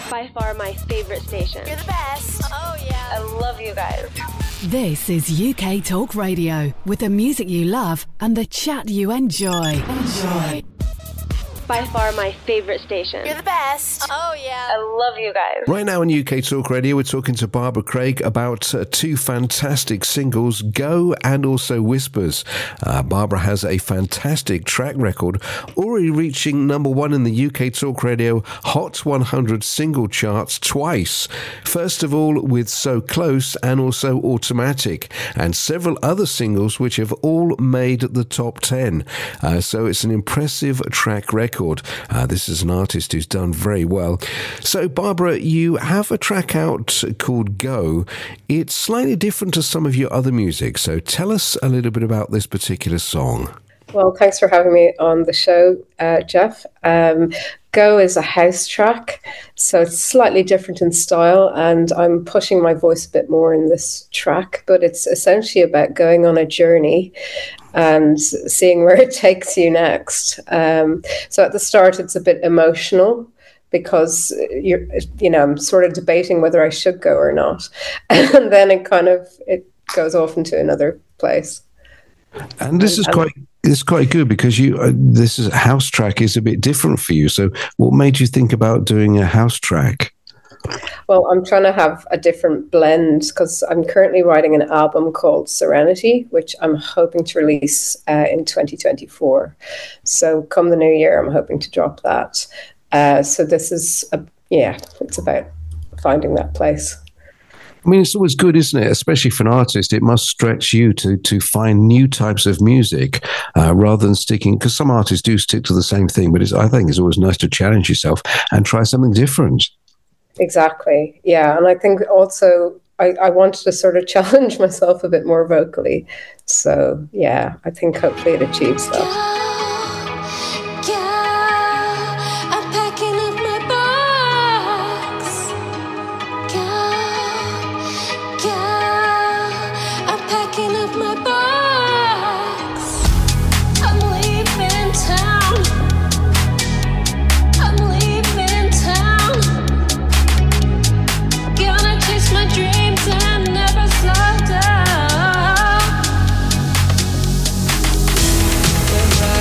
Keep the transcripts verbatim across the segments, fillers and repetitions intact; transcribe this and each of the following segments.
By far my favorite station. You're the best. Oh, yeah. I love you guys. This is U K Talk Radio, with the music you love and the chat you enjoy. Enjoy. By far my favorite station. You're the best. Oh, yeah. I love you guys. Right now on U K Talk Radio, we're talking to Barbara Craig about uh, two fantastic singles, Go and also Whispers. Uh, Barbara has a fantastic track record, already reaching number one in the U K Talk Radio Hot one hundred single charts twice. First of all with So Close and also Automatic, and several other singles which have all made the top ten. Uh, so it's an impressive track record. Uh, this is an artist who's done very well. So, Barbara, you have a track out called Go. It's slightly different to some of your other music, so tell us a little bit about this particular song. Well, thanks for having me on the show, uh, Jeff. Um, Go is a house track, so it's slightly different in style, and I'm pushing my voice a bit more in this track, but it's essentially about going on a journey and seeing where it takes you next. Um, so at the start, it's a bit emotional because you're, you know, I'm sort of debating whether I should go or not, and then it kind of it goes off into another place. And this is quite it's quite good because you uh, this is house track is a bit different for you. So, what made you think about doing a house track? Well, I'm trying to have a different blend because I'm currently writing an album called Serenity, which I'm hoping to release uh, in twenty twenty-four. So, come the new year, I'm hoping to drop that. Uh, so, this is a yeah, it's about finding that place. I mean, it's always good, isn't it? Especially for an artist, it must stretch you to to find new types of music uh, rather than sticking. Because some artists do stick to the same thing, but it's, I think it's always nice to challenge yourself and try something different. Exactly, yeah, and I think also I, I wanted to sort of challenge myself a bit more vocally. So yeah, I think hopefully it achieves that. Never slow down.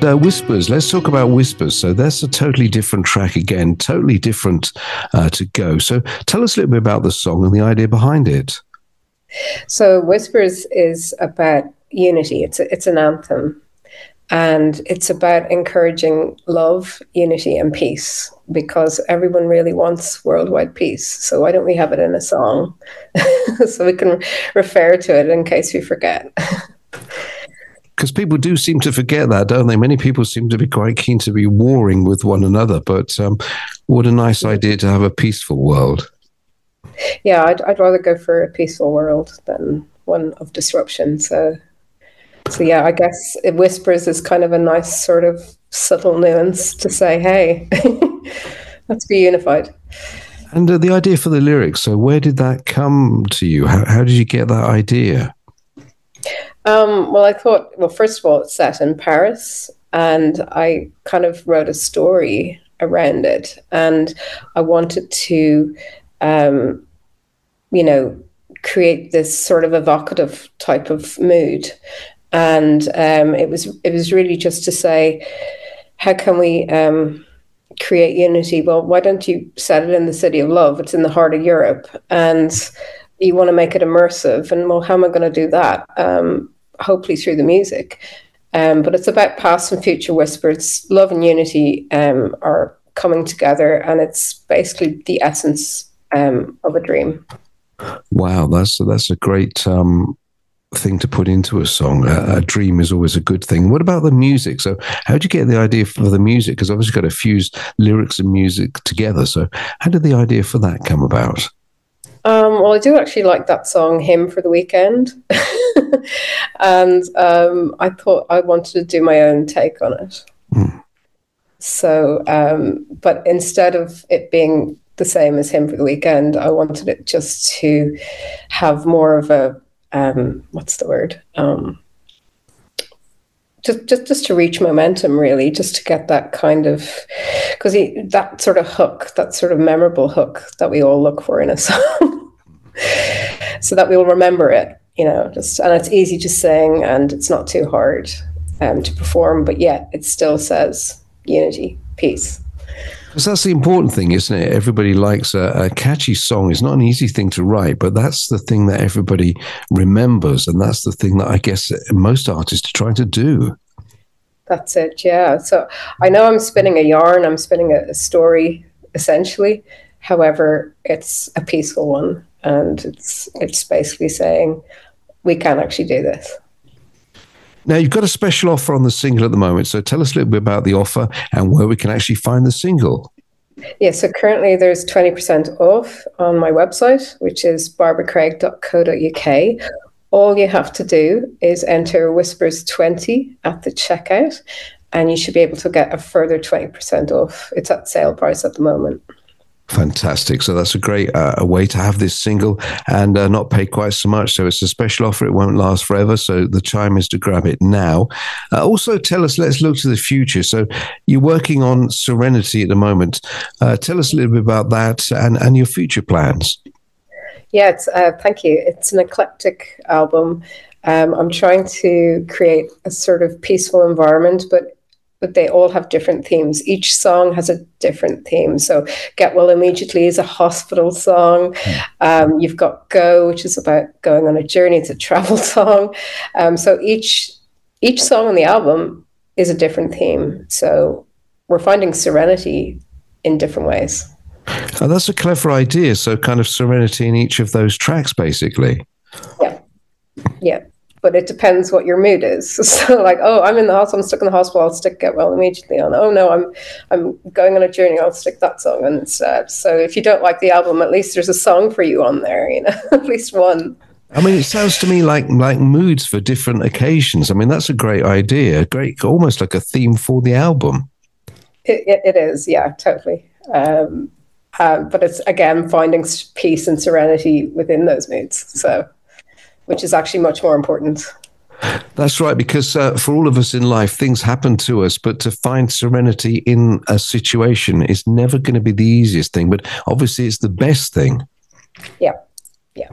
uh, Whispers, let's talk about Whispers. So that's a totally different track again, totally different uh, to Go. So tell us a little bit about the song and the idea behind it. So Whispers is about unity. It's a, it's an anthem. And it's about encouraging love, unity, and peace, because everyone really wants worldwide peace. So why don't we have it in a song so we can refer to it in case we forget? Because people do seem to forget that, don't they? Many people seem to be quite keen to be warring with one another. But um, what a nice idea to have a peaceful world. Yeah, I'd, I'd rather go for a peaceful world than one of disruption. So... So yeah, I guess it Whispers is kind of a nice sort of subtle nuance to say, hey, let's be unified. And uh, the idea for the lyrics, so where did that come to you? How, how did you get that idea? Um, well, I thought, well, first of all, it's set in Paris, and I kind of wrote a story around it. And I wanted to, um, you know, create this sort of evocative type of mood. And um, it was it was really just to say, how can we um, create unity? Well, why don't you set it in the City of Love? It's in the heart of Europe, and you want to make it immersive. And well, how am I going to do that? Um, hopefully through the music. Um, but it's about past and future whispers. Love and unity um, are coming together, and it's basically the essence um, of a dream. Wow, that's that's a great. Um thing to put into a song. A, a dream is always a good thing. What about the music? So how did you get the idea for the music? Because obviously you've got to fuse lyrics and music together. So how did the idea for that come about? Um, well, I do actually like that song, Hymn for the Weekend. and um, I thought I wanted to do my own take on it. Mm. So, um, but instead of it being the same as Hymn for the Weekend, I wanted it just to have more of a Um, what's the word? Um, just, just, just to reach momentum, really, just to get that kind of, because that sort of hook, that sort of memorable hook that we all look for in a song, so that we will remember it, you know. Just and it's easy to sing, and it's not too hard um, to perform, but yet it still says unity, peace. Because that's the important thing, isn't it? Everybody likes a, a catchy song. It's not an easy thing to write, but that's the thing that everybody remembers. And that's the thing that I guess most artists are trying to do. That's it, yeah. So I know I'm spinning a yarn, I'm spinning a, a story, essentially. However, it's a peaceful one. And it's it's basically saying, we can actually do this. Now, you've got a special offer on the single at the moment. So tell us a little bit about the offer and where we can actually find the single. Yeah, so currently there's twenty percent off on my website, which is barbara craig dot co dot uk. All you have to do is enter Whispers twenty at the checkout, and you should be able to get a further twenty percent off. It's at sale price at the moment. Fantastic. So that's a great uh, a way to have this single and uh, not pay quite so much. So it's a special offer. It won't last forever. So the time is to grab it now. Uh, also, tell us, let's look to the future. So you're working on Serenity at the moment. Uh, tell us a little bit about that and, and your future plans. Yeah, it's, uh, thank you. It's an eclectic album. Um, I'm trying to create a sort of peaceful environment, but but they all have different themes. Each song has a different theme. So Get Well Immediately is a hospital song. Mm. Um, you've got Go, which is about going on a journey. It's a travel song. Um, so each each song on the album is a different theme. So we're finding serenity in different ways. Oh, that's a clever idea. So kind of serenity in each of those tracks, basically. Yeah. Yeah. But it depends what your mood is. So like, oh, I'm in the hospital, I'm stuck in the hospital, I'll stick Get Well Immediately on. Oh no, I'm I'm going on a journey, I'll stick that song on instead. So if you don't like the album, at least there's a song for you on there, you know, at least one. I mean, it sounds to me like like moods for different occasions. I mean, that's a great idea. Great, almost like a theme for the album. It, it, it is, yeah, totally. Um, uh, but it's, again, finding peace and serenity within those moods. So, which is actually much more important. That's right, because uh, for all of us in life, things happen to us, but to find serenity in a situation is never going to be the easiest thing, but obviously it's the best thing. Yeah, yeah.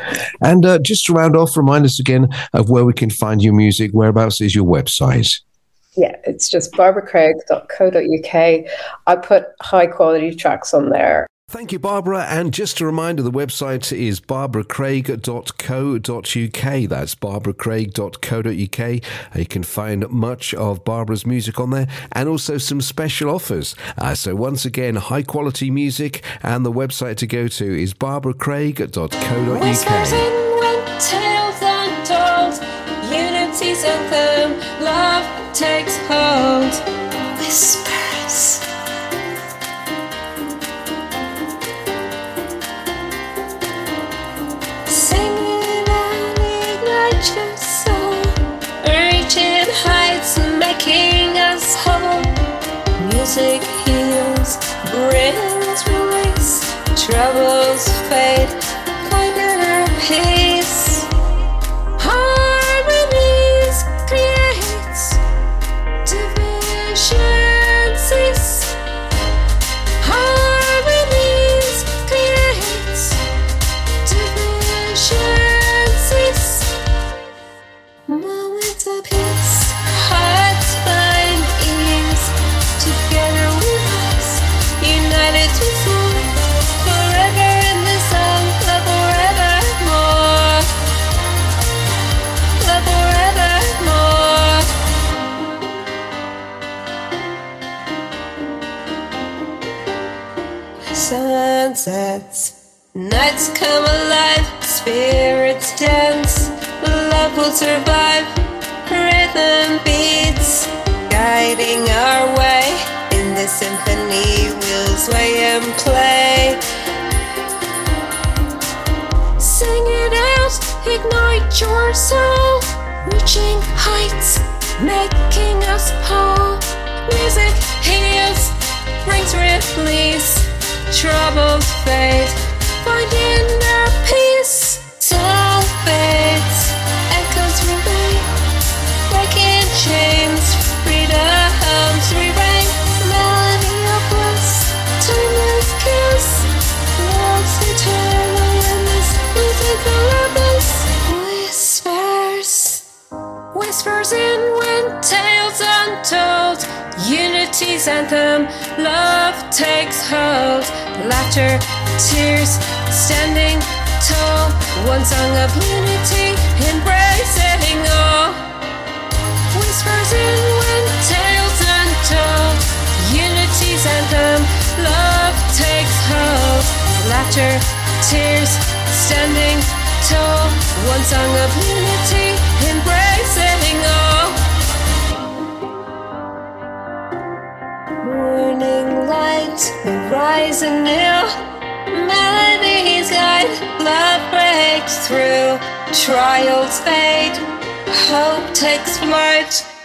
And uh, just to round off, remind us again of where we can find your music. Whereabouts is your website? Yeah, it's just barbara craig dot co dot uk. I put high quality tracks on there. Thank you, Barbara. And just a reminder, the website is barbara craig dot co dot uk. That's barbara craig dot co dot uk. You can find much of Barbara's music on there and also some special offers. Uh, so once again, high quality music, and the website to go to is barbara craig dot co dot uk. Whispers in wind, tales untold, unity's anthem, love takes hold. Whispers. Reaching heights, making us whole. Music heals, brings release. Troubles fade, find inner peace. Harmonies creates, division cease. Harmonies creates, division cease. Moments of peace, hearts find ease. Together we rise, united we soar. Forever in the sun, love forevermore. Love forevermore. Sunsets, nights come alive, spirits dance. Love will survive, rhythm beats, guiding our way. In the symphony we'll sway and play. Sing it out, ignite your soul. Reaching heights, making us whole. Music heals, brings release. Troubles fade, find inner peace. Soul fades, echoes remain, breaking chains, freedom's re-reign. Melody of bliss, timeless kiss, love's eternal in this music abyss. Whispers, whispers in wind, tales untold, unity's anthem, love takes hold. Laughter, tears, standing tall, one song of unity, embracing all. Whispers in wind, tales untold, unity's anthem, love takes hold. Laughter, tears, standing tall, one song of unity, embracing all. Morning light, rise anew. Melodies guide, love breaks through. Trials fade, hope takes flight.